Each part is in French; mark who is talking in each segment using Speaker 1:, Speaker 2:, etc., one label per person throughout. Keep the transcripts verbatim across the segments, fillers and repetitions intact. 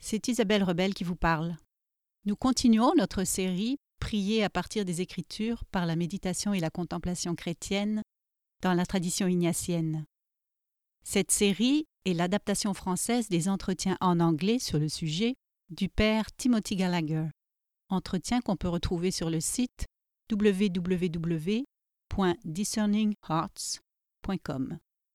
Speaker 1: c'est Isabelle Rebelle qui vous parle. Nous continuons notre série « Prier à partir des Écritures par la méditation et la contemplation chrétienne » dans la tradition ignatienne. Cette série est l'adaptation française des entretiens en anglais sur le sujet du père Timothy Gallagher, entretiens qu'on peut retrouver sur le site w w w point discerning hearts point com.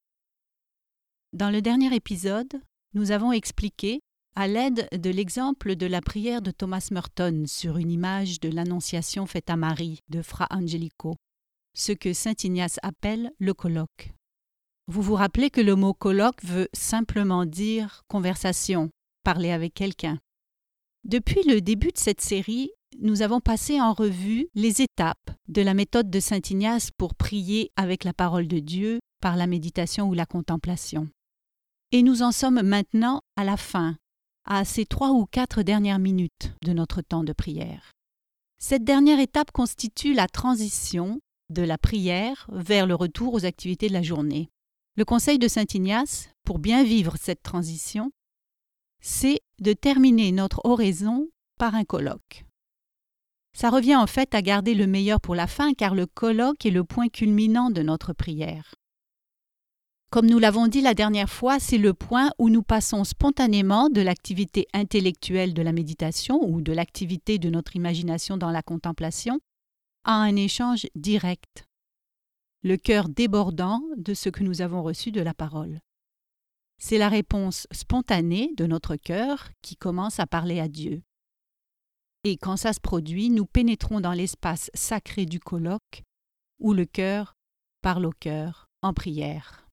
Speaker 1: Dans le dernier épisode, nous avons expliqué, à l'aide de l'exemple de la prière de Thomas Merton sur une image de l'Annonciation faite à Marie de Fra Angelico, ce que saint Ignace appelle le colloque. Vous vous rappelez que le mot colloque veut simplement dire conversation, parler avec quelqu'un. Depuis le début de cette série, nous avons passé en revue les étapes de la méthode de saint Ignace pour prier avec la parole de Dieu par la méditation ou la contemplation. Et nous en sommes maintenant à la fin, à ces trois ou quatre dernières minutes de notre temps de prière. Cette dernière étape constitue la transition de la prière vers le retour aux activités de la journée. Le conseil de saint Ignace, pour bien vivre cette transition, c'est de terminer notre oraison par un colloque. Ça revient en fait à garder le meilleur pour la fin, car le colloque est le point culminant de notre prière. Comme nous l'avons dit la dernière fois, c'est le point où nous passons spontanément de l'activité intellectuelle de la méditation ou de l'activité de notre imagination dans la contemplation à un échange direct, le cœur débordant de ce que nous avons reçu de la parole. C'est la réponse spontanée de notre cœur qui commence à parler à Dieu. Et quand ça se produit, nous pénétrons dans l'espace sacré du colloque, où le cœur parle au cœur en prière.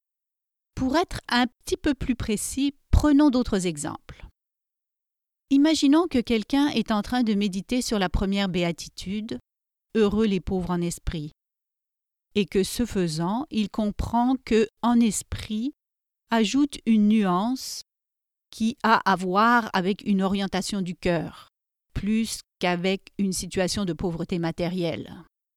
Speaker 1: Pour être un petit peu plus précis, prenons d'autres exemples. Imaginons que quelqu'un est en train de méditer sur la première béatitude, « Heureux les pauvres en esprit », et que ce faisant, il comprend que « en esprit » ajoute une nuance qui a à voir avec une orientation du cœur, plus qu'avec une situation de pauvreté matérielle.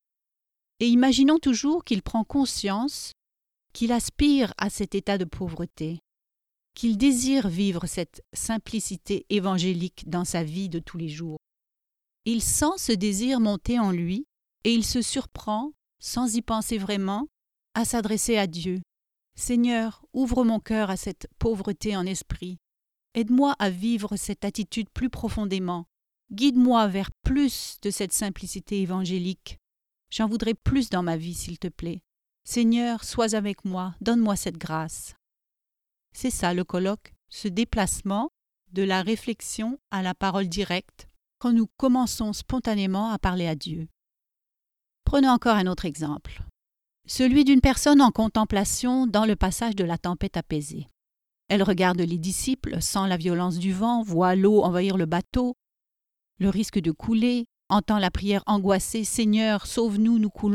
Speaker 1: Et imaginons toujours qu'il prend conscience qu'il aspire à cet état de pauvreté, qu'il désire vivre cette simplicité évangélique dans sa vie de tous les jours. Il sent ce désir monter en lui et il se surprend, sans y penser vraiment, à s'adresser à Dieu. « Seigneur, ouvre mon cœur à cette pauvreté en esprit. Aide-moi à vivre cette attitude plus profondément. Guide-moi vers plus de cette simplicité évangélique. J'en voudrais plus dans ma vie, s'il te plaît. Seigneur, sois avec moi, donne-moi cette grâce. » C'est ça le colloque, ce déplacement de la réflexion à la parole directe quand nous commençons spontanément à parler à Dieu. Prenons encore un autre exemple. Celui d'une personne en contemplation dans le passage de la tempête apaisée. Elle regarde les disciples sans la violence du vent, voit l'eau envahir le bateau, le risque de couler, entend la prière angoissée « Seigneur, sauve-nous, nous coulons ».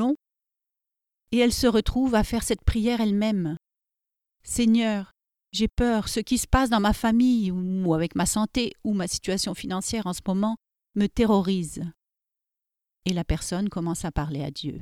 Speaker 1: Et elle se retrouve à faire cette prière elle-même. « Seigneur, j'ai peur, ce qui se passe dans ma famille ou avec ma santé ou ma situation financière en ce moment me terrorise. » Et la personne commence à parler à Dieu.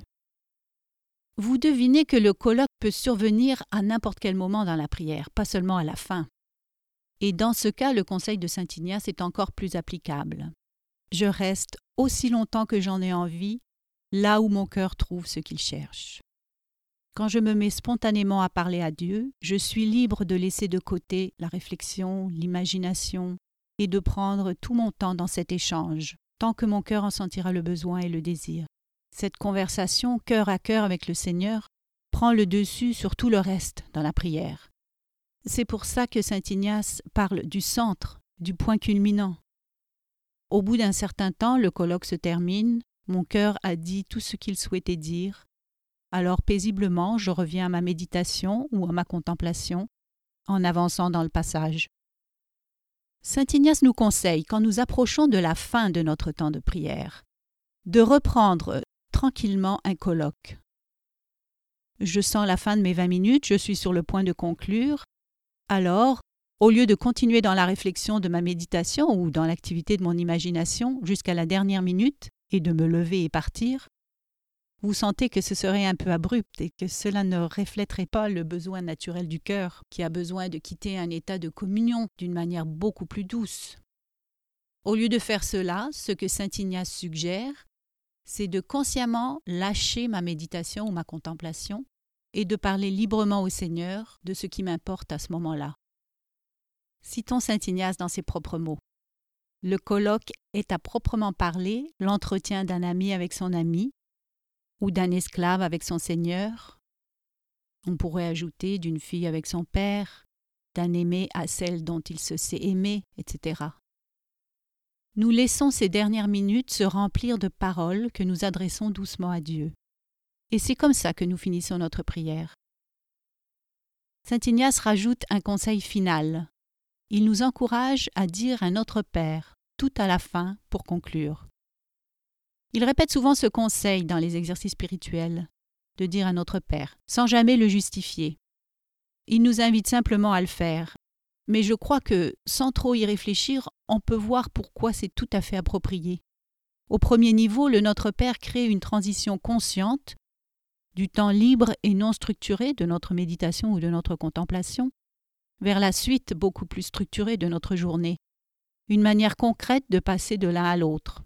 Speaker 1: Vous devinez que le colloque peut survenir à n'importe quel moment dans la prière, pas seulement à la fin. Et dans ce cas, le conseil de saint Ignace est encore plus applicable. Je reste aussi longtemps que j'en ai envie, là où mon cœur trouve ce qu'il cherche. Quand je me mets spontanément à parler à Dieu, je suis libre de laisser de côté la réflexion, l'imagination, et de prendre tout mon temps dans cet échange, tant que mon cœur en sentira le besoin et le désir. Cette conversation, cœur à cœur avec le Seigneur, prend le dessus sur tout le reste dans la prière. C'est pour ça que saint Ignace parle du centre, du point culminant. Au bout d'un certain temps, le colloque se termine, mon cœur a dit tout ce qu'il souhaitait dire, alors paisiblement je reviens à ma méditation ou à ma contemplation, en avançant dans le passage. Saint Ignace nous conseille, quand nous approchons de la fin de notre temps de prière, de reprendre tranquillement un colloque. Je sens la fin de mes vingt minutes, je suis sur le point de conclure. Alors, au lieu de continuer dans la réflexion de ma méditation ou dans l'activité de mon imagination jusqu'à la dernière minute et de me lever et partir, vous sentez que ce serait un peu abrupt et que cela ne reflèterait pas le besoin naturel du cœur, qui a besoin de quitter un état de communion d'une manière beaucoup plus douce. Au lieu de faire cela, ce que saint Ignace suggère, c'est de consciemment lâcher ma méditation ou ma contemplation et de parler librement au Seigneur de ce qui m'importe à ce moment-là. Citons saint Ignace dans ses propres mots. Le colloque est à proprement parler l'entretien d'un ami avec son ami, ou d'un esclave avec son seigneur. On pourrait ajouter d'une fille avec son père, d'un aimé à celle dont il se sait aimer, et cetera. Nous laissons ces dernières minutes se remplir de paroles que nous adressons doucement à Dieu. Et c'est comme ça que nous finissons notre prière. Saint Ignace rajoute un conseil final. Il nous encourage à dire un Notre Père, tout à la fin, pour conclure. Il répète souvent ce conseil dans les exercices spirituels, de dire un Notre Père, sans jamais le justifier. Il nous invite simplement à le faire, mais je crois que, sans trop y réfléchir, on peut voir pourquoi c'est tout à fait approprié. Au premier niveau, le Notre Père crée une transition consciente du temps libre et non structuré de notre méditation ou de notre contemplation, vers la suite beaucoup plus structurée de notre journée, une manière concrète de passer de l'un à l'autre.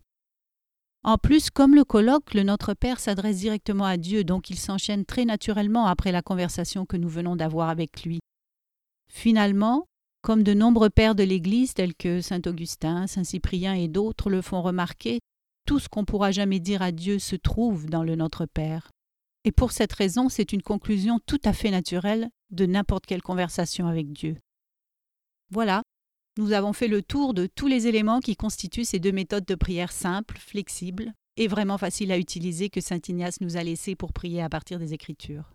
Speaker 1: En plus, comme le colloque, le Notre Père s'adresse directement à Dieu, donc il s'enchaîne très naturellement après la conversation que nous venons d'avoir avec lui. Finalement, comme de nombreux pères de l'Église tels que saint Augustin, saint Cyprien et d'autres le font remarquer, tout ce qu'on pourra jamais dire à Dieu se trouve dans le Notre Père. Et pour cette raison, c'est une conclusion tout à fait naturelle de n'importe quelle conversation avec Dieu. Voilà, nous avons fait le tour de tous les éléments qui constituent ces deux méthodes de prière simples, flexibles et vraiment faciles à utiliser que saint Ignace nous a laissées pour prier à partir des Écritures.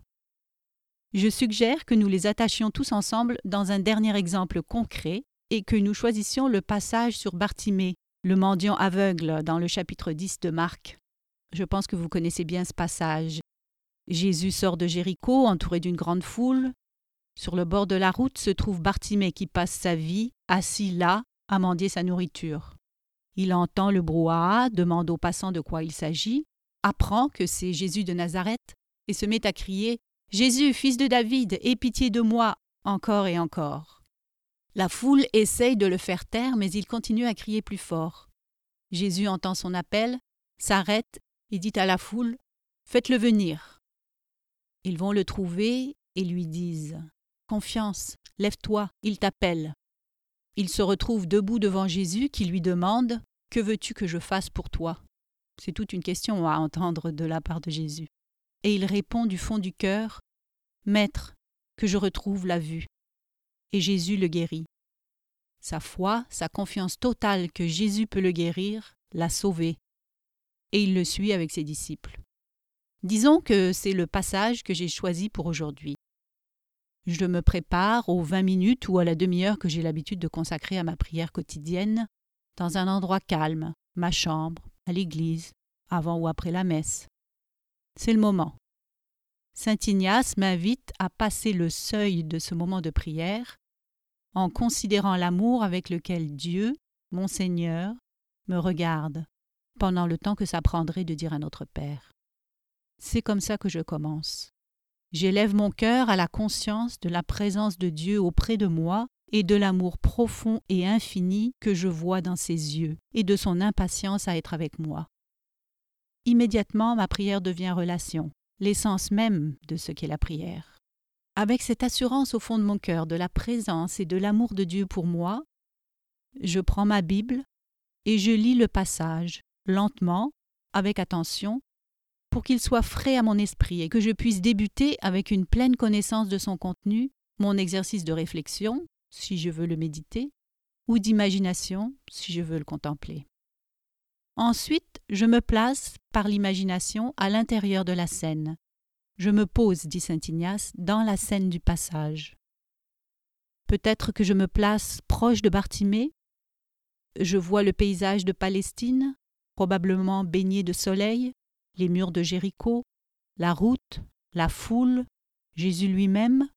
Speaker 1: Je suggère que nous les attachions tous ensemble dans un dernier exemple concret et que nous choisissions le passage sur Bartimée, le mendiant aveugle, dans le chapitre dix de Marc. Je pense que vous connaissez bien ce passage. Jésus sort de Jéricho, entouré d'une grande foule. Sur le bord de la route se trouve Bartimée qui passe sa vie, assis là, à mendier sa nourriture. Il entend le brouhaha, demande aux passants de quoi il s'agit, apprend que c'est Jésus de Nazareth et se met à crier « Jésus, fils de David, aie pitié de moi !» encore et encore. La foule essaye de le faire taire, mais il continue à crier plus fort. Jésus entend son appel, s'arrête et dit à la foule « Faites-le venir !» Ils vont le trouver et lui disent « Confiance, lève-toi, il t'appelle !» Il se retrouve debout devant Jésus qui lui demande « Que veux-tu que je fasse pour toi ?» C'est toute une question à entendre de la part de Jésus. Et il répond du fond du cœur « Maître, que je retrouve la vue !» Et Jésus le guérit. Sa foi, sa confiance totale que Jésus peut le guérir, l'a sauvé. Et il le suit avec ses disciples. Disons que c'est le passage que j'ai choisi pour aujourd'hui. Je me prépare aux vingt minutes ou à la demi-heure que j'ai l'habitude de consacrer à ma prière quotidienne, dans un endroit calme, ma chambre, à l'église, avant ou après la messe. C'est le moment. Saint Ignace m'invite à passer le seuil de ce moment de prière en considérant l'amour avec lequel Dieu, mon Seigneur, me regarde pendant le temps que ça prendrait de dire à notre Père. C'est comme ça que je commence. J'élève mon cœur à la conscience de la présence de Dieu auprès de moi et de l'amour profond et infini que je vois dans ses yeux et de son impatience à être avec moi. Immédiatement, ma prière devient relation, l'essence même de ce qu'est la prière. Avec cette assurance au fond de mon cœur de la présence et de l'amour de Dieu pour moi, je prends ma Bible et je lis le passage, lentement, avec attention, pour qu'il soit frais à mon esprit et que je puisse débuter avec une pleine connaissance de son contenu, mon exercice de réflexion, si je veux le méditer, ou d'imagination, si je veux le contempler. Ensuite, je me place, par l'imagination, à l'intérieur de la scène. Je me pose, dit saint Ignace, dans la scène du passage. Peut-être que je me place proche de Bartimée. Je vois le paysage de Palestine, probablement baigné de soleil, les murs de Jéricho, la route, la foule, Jésus lui-même.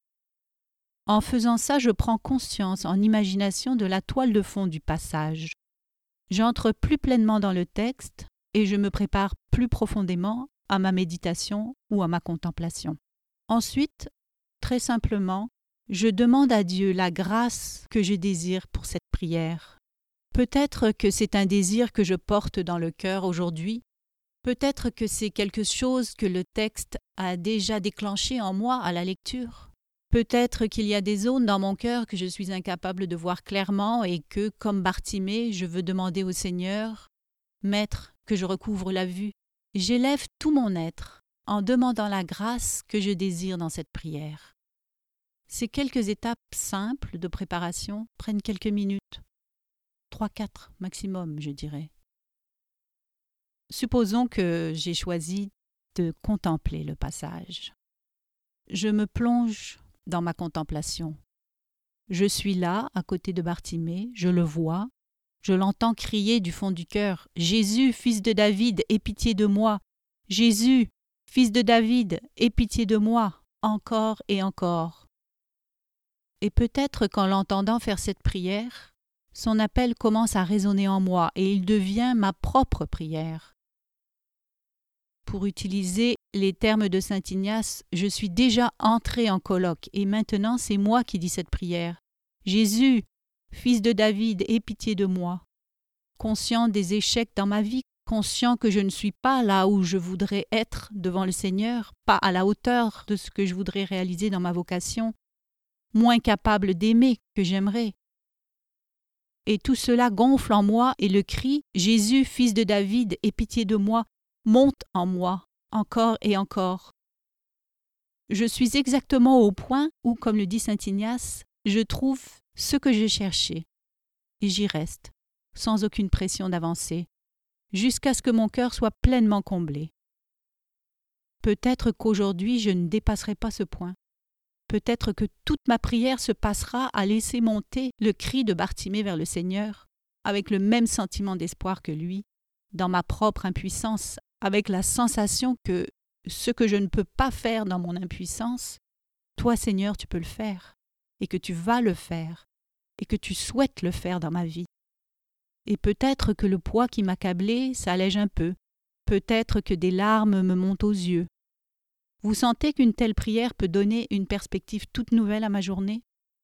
Speaker 1: En faisant ça, je prends conscience en imagination de la toile de fond du passage. J'entre plus pleinement dans le texte et je me prépare plus profondément à ma méditation ou à ma contemplation. Ensuite, très simplement, je demande à Dieu la grâce que je désire pour cette prière. Peut-être que c'est un désir que je porte dans le cœur aujourd'hui, peut-être que c'est quelque chose que le texte a déjà déclenché en moi à la lecture. Peut-être qu'il y a des zones dans mon cœur que je suis incapable de voir clairement et que, comme Bartimée, je veux demander au Seigneur, « Maître, que je recouvre la vue ». J'élève tout mon être en demandant la grâce que je désire dans cette prière. Ces quelques étapes simples de préparation prennent quelques minutes, trois quatre maximum, je dirais. Supposons que j'ai choisi de contempler le passage. Je me plonge dans ma contemplation. Je suis là, à côté de Bartimée, je le vois, je l'entends crier du fond du cœur « Jésus, fils de David, aie pitié de moi ! Jésus, fils de David, aie pitié de moi !» encore et encore. Et peut-être qu'en l'entendant faire cette prière, son appel commence à résonner en moi et il devient ma propre prière. Pour utiliser les termes de saint Ignace, je suis déjà entré en colloque et maintenant c'est moi qui dis cette prière. Jésus, fils de David, aie pitié de moi. Conscient des échecs dans ma vie, conscient que je ne suis pas là où je voudrais être devant le Seigneur, pas à la hauteur de ce que je voudrais réaliser dans ma vocation, moins capable d'aimer que j'aimerais. Et tout cela gonfle en moi et le cri « Jésus, fils de David, aie pitié de moi !» monte en moi, encore et encore. Je suis exactement au point où, comme le dit saint Ignace, je trouve ce que je cherchais. Et j'y reste, sans aucune pression d'avancer, jusqu'à ce que mon cœur soit pleinement comblé. Peut-être qu'aujourd'hui je ne dépasserai pas ce point. Peut-être que toute ma prière se passera à laisser monter le cri de Bartimée vers le Seigneur, avec le même sentiment d'espoir que lui, dans ma propre impuissance, avec la sensation que ce que je ne peux pas faire dans mon impuissance, toi Seigneur, tu peux le faire, et que tu vas le faire, et que tu souhaites le faire dans ma vie. Et peut-être que le poids qui m'accablait s'allège un peu, peut-être que des larmes me montent aux yeux. Vous sentez qu'une telle prière peut donner une perspective toute nouvelle à ma journée?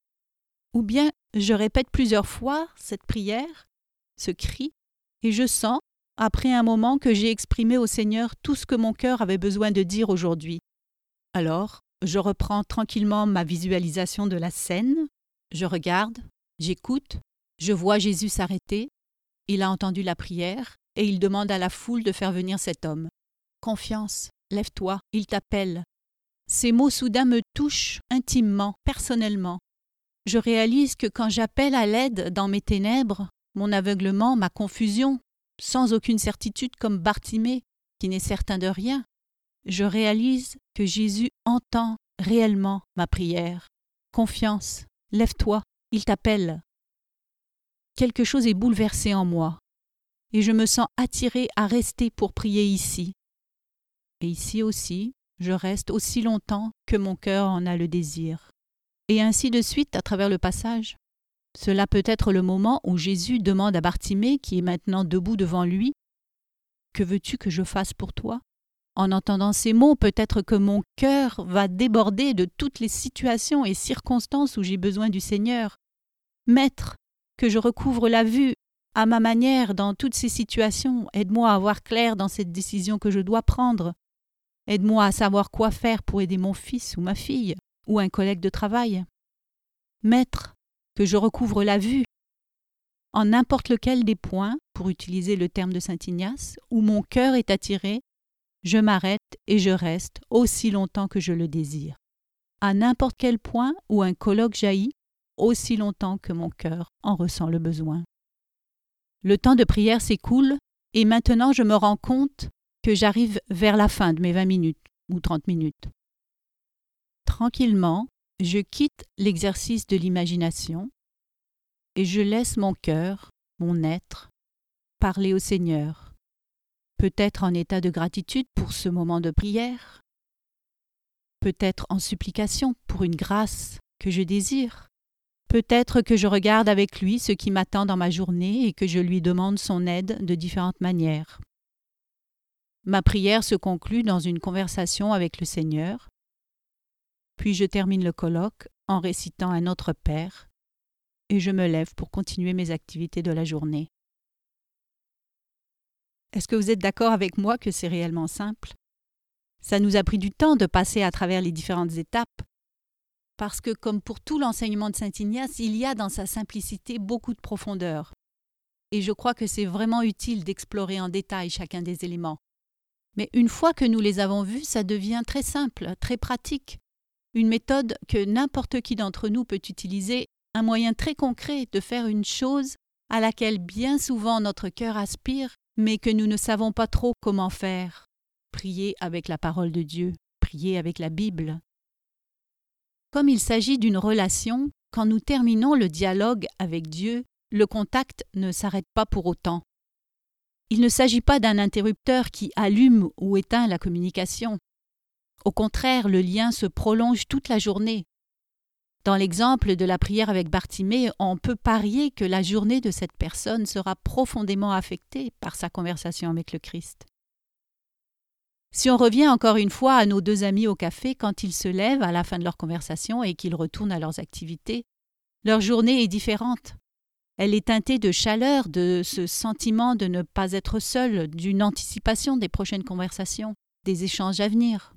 Speaker 1: Ou bien je répète plusieurs fois cette prière, ce cri, et je sens, après un moment, que j'ai exprimé au Seigneur tout ce que mon cœur avait besoin de dire aujourd'hui. Alors, je reprends tranquillement ma visualisation de la scène, je regarde, j'écoute, je vois Jésus s'arrêter, il a entendu la prière et il demande à la foule de faire venir cet homme. « Confiance, lève-toi, il t'appelle. » Ces mots soudain me touchent intimement, personnellement. Je réalise que quand j'appelle à l'aide dans mes ténèbres, mon aveuglement, ma confusion, sans aucune certitude comme Bartimée, qui n'est certain de rien, je réalise que Jésus entend réellement ma prière. Confiance, lève-toi, il t'appelle. Quelque chose est bouleversé en moi, et je me sens attirée à rester pour prier ici. Et ici aussi, je reste aussi longtemps que mon cœur en a le désir. Et ainsi de suite à travers le passage. Cela peut être le moment où Jésus demande à Bartimée, qui est maintenant debout devant lui, « Que veux-tu que je fasse pour toi ?» En entendant ces mots, peut-être que mon cœur va déborder de toutes les situations et circonstances où j'ai besoin du Seigneur. « Maître, que je recouvre la vue à ma manière dans toutes ces situations, aide-moi à voir clair dans cette décision que je dois prendre. Aide-moi à savoir quoi faire pour aider mon fils ou ma fille, ou un collègue de travail. Maître, que je recouvre la vue, en n'importe lequel des points, pour utiliser le terme de saint Ignace, où mon cœur est attiré, je m'arrête et je reste aussi longtemps que je le désire. À n'importe quel point où un colloque jaillit, aussi longtemps que mon cœur en ressent le besoin. Le temps de prière s'écoule et maintenant je me rends compte que j'arrive vers la fin de mes vingt minutes ou trente minutes. Tranquillement, je quitte l'exercice de l'imagination et je laisse mon cœur, mon être, parler au Seigneur, peut-être en état de gratitude pour ce moment de prière, peut-être en supplication pour une grâce que je désire, peut-être que je regarde avec lui ce qui m'attend dans ma journée et que je lui demande son aide de différentes manières. Ma prière se conclut dans une conversation avec le Seigneur, puis je termine le colloque en récitant un Notre Père, et je me lève pour continuer mes activités de la journée. Est-ce que vous êtes d'accord avec moi que c'est réellement simple? Ça nous a pris du temps de passer à travers les différentes étapes, parce que comme pour tout l'enseignement de saint Ignace, il y a dans sa simplicité beaucoup de profondeur. Et je crois que c'est vraiment utile d'explorer en détail chacun des éléments. Mais une fois que nous les avons vus, ça devient très simple, très pratique. Une méthode que n'importe qui d'entre nous peut utiliser, un moyen très concret de faire une chose à laquelle bien souvent notre cœur aspire, mais que nous ne savons pas trop comment faire. Prier avec la parole de Dieu, prier avec la Bible. Comme il s'agit d'une relation, quand nous terminons le dialogue avec Dieu, le contact ne s'arrête pas pour autant. Il ne s'agit pas d'un interrupteur qui allume ou éteint la communication. Au contraire, le lien se prolonge toute la journée. Dans l'exemple de la prière avec Bartimée, on peut parier que la journée de cette personne sera profondément affectée par sa conversation avec le Christ. Si on revient encore une fois à nos deux amis au café, quand ils se lèvent à la fin de leur conversation et qu'ils retournent à leurs activités, leur journée est différente. Elle est teintée de chaleur, de ce sentiment de ne pas être seul, d'une anticipation des prochaines conversations, des échanges à venir.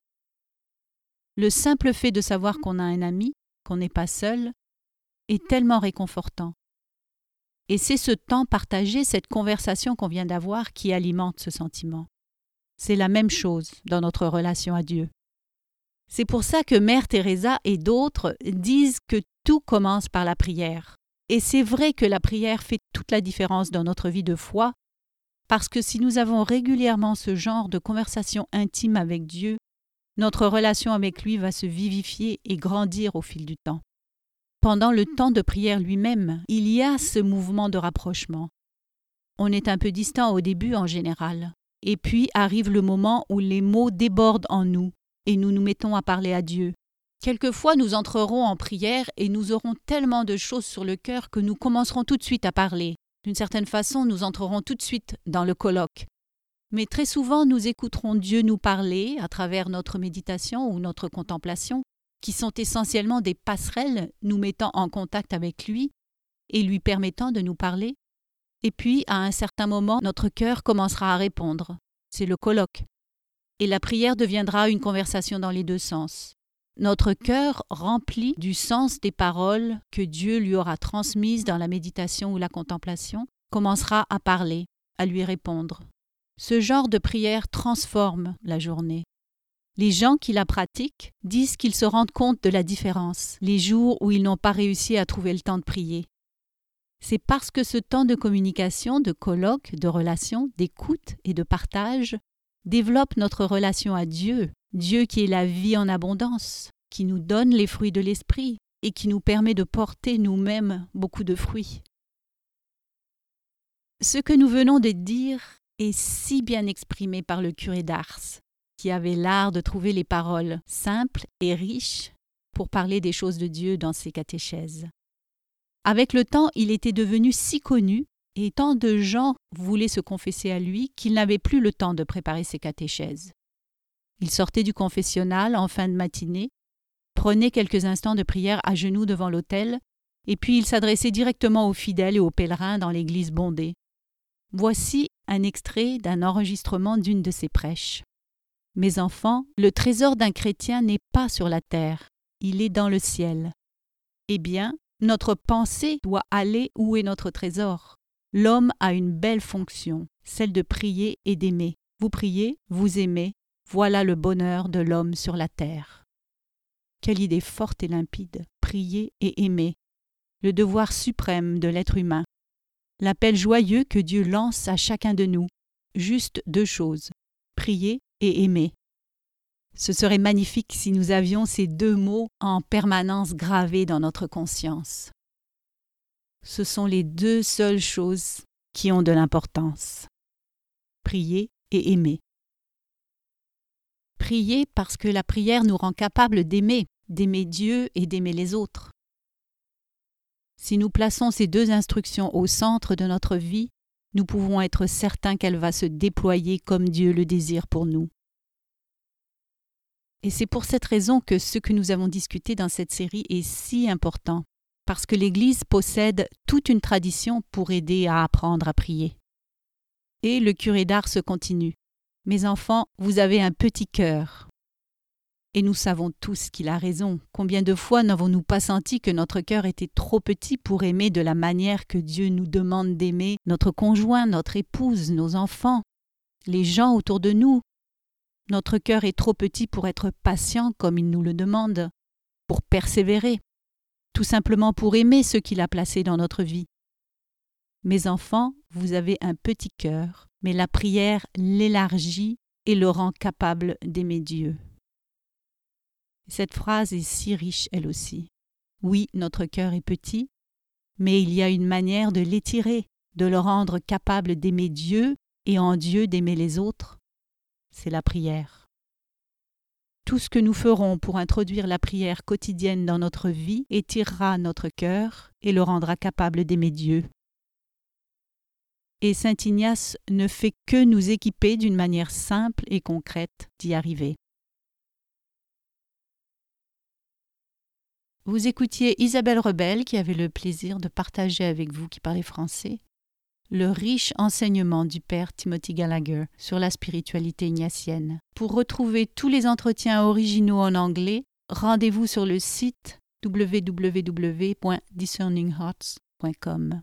Speaker 1: Le simple fait de savoir qu'on a un ami, qu'on n'est pas seul, est tellement réconfortant. Et c'est ce temps partagé, cette conversation qu'on vient d'avoir, qui alimente ce sentiment. C'est la même chose dans notre relation à Dieu. C'est pour ça que Mère Teresa et d'autres disent que tout commence par la prière. Et c'est vrai que la prière fait toute la différence dans notre vie de foi, parce que si nous avons régulièrement ce genre de conversation intime avec Dieu, notre relation avec lui va se vivifier et grandir au fil du temps. Pendant le temps de prière lui-même, il y a ce mouvement de rapprochement. On est un peu distant au début en général, et puis arrive le moment où les mots débordent en nous, et nous nous mettons à parler à Dieu. Quelquefois, nous entrerons en prière et nous aurons tellement de choses sur le cœur que nous commencerons tout de suite à parler. D'une certaine façon, nous entrerons tout de suite dans le colloque. Mais très souvent, nous écouterons Dieu nous parler à travers notre méditation ou notre contemplation, qui sont essentiellement des passerelles nous mettant en contact avec lui et lui permettant de nous parler. Et puis, à un certain moment, notre cœur commencera à répondre. C'est le colloque. Et la prière deviendra une conversation dans les deux sens. Notre cœur, rempli du sens des paroles que Dieu lui aura transmises dans la méditation ou la contemplation, commencera à parler, à lui répondre. Ce genre de prière transforme la journée. Les gens qui la pratiquent disent qu'ils se rendent compte de la différence les jours où ils n'ont pas réussi à trouver le temps de prier. C'est parce que ce temps de communication, de colloque, de relation, d'écoute et de partage développe notre relation à Dieu, Dieu qui est la vie en abondance, qui nous donne les fruits de l'esprit et qui nous permet de porter nous-mêmes beaucoup de fruits. Ce que nous venons de dire est si bien exprimé par le curé d'Ars, qui avait l'art de trouver les paroles simples et riches pour parler des choses de Dieu dans ses catéchèses. Avec le temps, il était devenu si connu et tant de gens voulaient se confesser à lui qu'il n'avait plus le temps de préparer ses catéchèses. Il sortait du confessionnal en fin de matinée, prenait quelques instants de prière à genoux devant l'autel, et puis il s'adressait directement aux fidèles et aux pèlerins dans l'église bondée. Voici un extrait d'un enregistrement d'une de ses prêches. « Mes enfants, le trésor d'un chrétien n'est pas sur la terre, il est dans le ciel. Eh bien, notre pensée doit aller où est notre trésor. L'homme a une belle fonction, celle de prier et d'aimer. Vous priez, vous aimez, voilà le bonheur de l'homme sur la terre. » Quelle idée forte et limpide, prier et aimer, le devoir suprême de l'être humain. L'appel joyeux que Dieu lance à chacun de nous, juste deux choses, prier et aimer. Ce serait magnifique si nous avions ces deux mots en permanence gravés dans notre conscience. Ce sont les deux seules choses qui ont de l'importance. Prier et aimer. Prier parce que la prière nous rend capables d'aimer, d'aimer Dieu et d'aimer les autres. Si nous plaçons ces deux instructions au centre de notre vie, nous pouvons être certains qu'elle va se déployer comme Dieu le désire pour nous. Et c'est pour cette raison que ce que nous avons discuté dans cette série est si important, parce que l'Église possède toute une tradition pour aider à apprendre à prier. Et le curé d'Ars se continue. « Mes enfants, vous avez un petit cœur. » Et nous savons tous qu'il a raison. Combien de fois n'avons-nous pas senti que notre cœur était trop petit pour aimer de la manière que Dieu nous demande d'aimer notre conjoint, notre épouse, nos enfants, les gens autour de nous? Notre cœur est trop petit pour être patient comme il nous le demande, pour persévérer, tout simplement pour aimer ceux qu'il a placés dans notre vie. Mes enfants, vous avez un petit cœur, mais la prière l'élargit et le rend capable d'aimer Dieu. Cette phrase est si riche, elle aussi. Oui, notre cœur est petit, mais il y a une manière de l'étirer, de le rendre capable d'aimer Dieu et en Dieu d'aimer les autres. C'est la prière. Tout ce que nous ferons pour introduire la prière quotidienne dans notre vie étirera notre cœur et le rendra capable d'aimer Dieu. Et saint Ignace ne fait que nous équiper d'une manière simple et concrète d'y arriver. Vous écoutiez Isabelle Rebelle qui avait le plaisir de partager avec vous qui parlez français le riche enseignement du père Timothy Gallagher sur la spiritualité ignatienne. Pour retrouver tous les entretiens originaux en anglais, rendez-vous sur le site w w w point discerning hearts point com.